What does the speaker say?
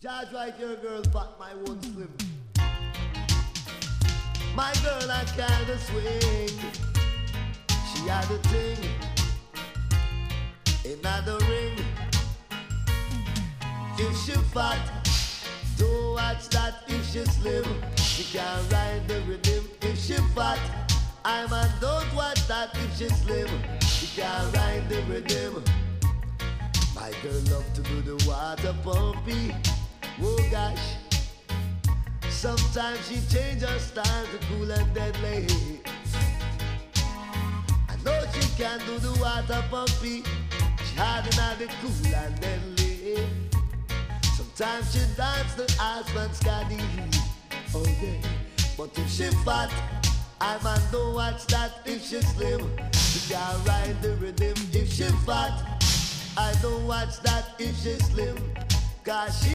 Charge right your girl, but my one slim. My girl I kinda swing. She had a thing in the ring. If she fat, don't watch that. If she slim, she can ride the rhythm. If she fat, I man don't watch that. If she slim, she can ride the rhythm. My girl love to do the water pumpy. Oh gosh, sometimes she change her style to cool and deadly. I know she can do the water pumpy. She hard and the cool and deadly. Sometimes she dance the husband's caddy. Oh yeah, but if she fat, I man don't watch that. If she slim, she can ride the rhythm. If she fat, I don't watch that. If she slim, cause she